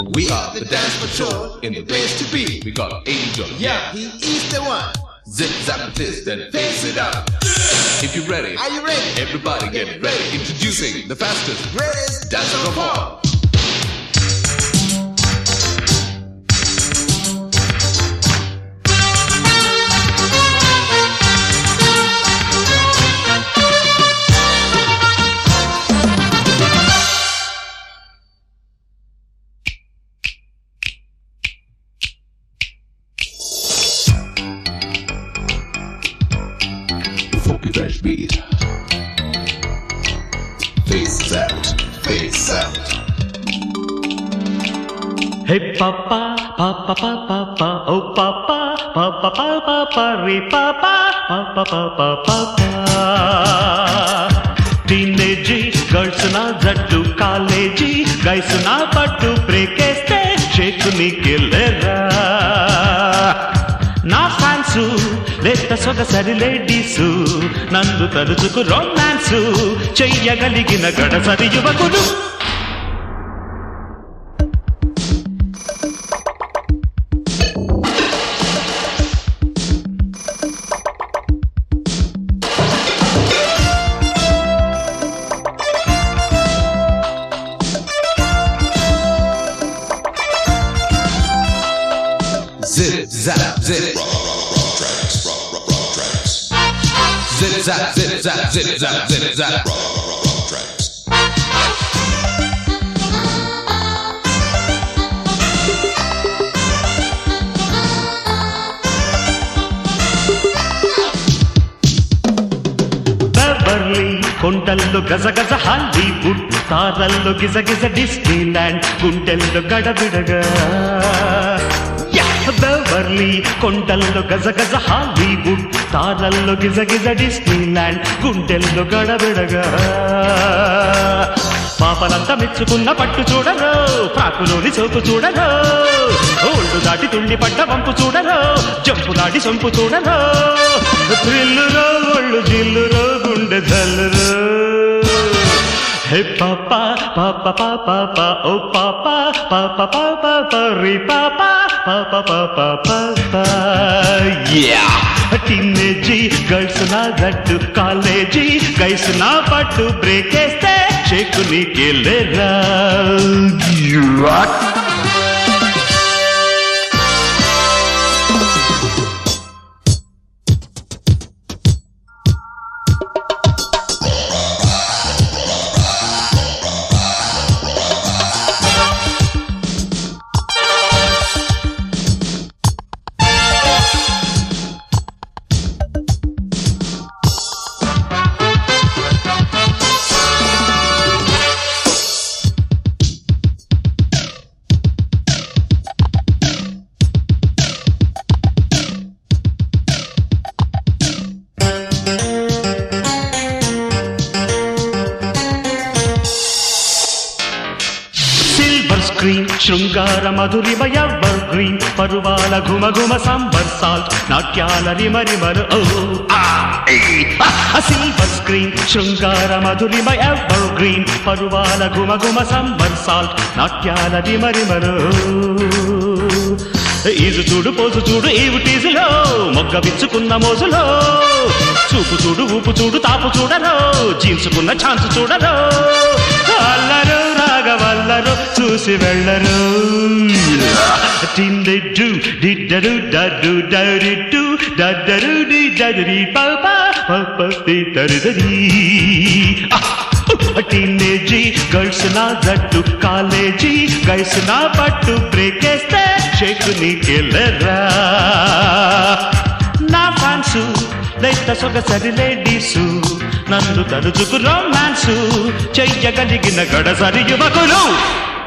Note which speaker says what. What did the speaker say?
Speaker 1: We are the dance patrol in the place to be. We got Angel.
Speaker 2: Yeah, he is the one.
Speaker 1: Zip, zap, twist, and face it up. If you're ready,
Speaker 2: Are you ready?
Speaker 1: everybody get ready. Introducing the fastest
Speaker 2: Greatest
Speaker 1: dancer of all. Funky fresh beat. Face out, face out.
Speaker 3: Hey papa, papa, papa, papa, oh papa, papa, papa, papa, re papa, papa, papa, papa. Teenage girls na jattu college guys na pattu break este shake ni killera. నా fans లేత సొగసరి ladies నందు తలుచుకు romance చెయ్యగలిగిన గడసరి యువకులు.
Speaker 1: Zip, zap, zip. Zip, zap, zip, zap, zip, zap, zip, zap.
Speaker 3: Beverly కొండల్లో గజగజ Hollywood తారల్లో గిజగిజ Disneyland గుండెల్లో గడబిడగా. Beverly కొండల్లో గజగజ హాలీవుడ్ తారల్లో గిజగిజ డిస్నీల్యాండ్ గుండెల్లో గడబిడగా. పాపలంతా మెచ్చుకున్న పట్టు చూడరు, ప్రాకులోని సోకు చూడరు, ఓళ్ళు దాటి తుండి పడ్డ వంపు చూడరు, జంపు దాటి సొంపు చూడరు, థ్రిల్లురో ఒళ్ళు జిల్లురో గుండె జల్లురో. Hey papa, papa, papa, papa, oh papa, papa, papa, papa, re papa, papa, papa, papa, yeah. Teenage girls na jattu college guys na pattu break este shake ni killera. Screen శృంగార మధురిమయ ever green పరువాల ఘుమ ఘుమ somersault నాట్యాల రిమరిమరు silver screen శృంగార మధురిమయ ever green పరువాల ఘుమ ఘుమ సంబర్ సాల్ట్ నాట్యాల రిమరిమరు. ఈజు చూడు పోజు చూడు ఏవిటీజులో మొగ్గ విచ్చుకున్న మోజులో చూపు చూడు ఊపు చూడు తాపు చూడరు జీన్సుకున్న ఛాన్స్ చూడరు అల్లరు రాగవల్లరు చూసి వెళ్ళరు. టిండెడ్డు డిడ్డరు డడ్డు డరిడ్డు డడ్డరు డిడ్డరి పాపా పప్పి తరుదరి. టీనేజీ గర్ల్స్ నా జట్టు కాలేజీ గైస్ నా పట్టు బ్రేక్ వేస్తే షేక్ నీ కెళ్ళరా. నా ఫ్యాన్సు లేత సొగసరి లేడీసు నన్ను తలుచుకు రొమాన్సు చెయ్యగలిగిన గడసరి యువకులు.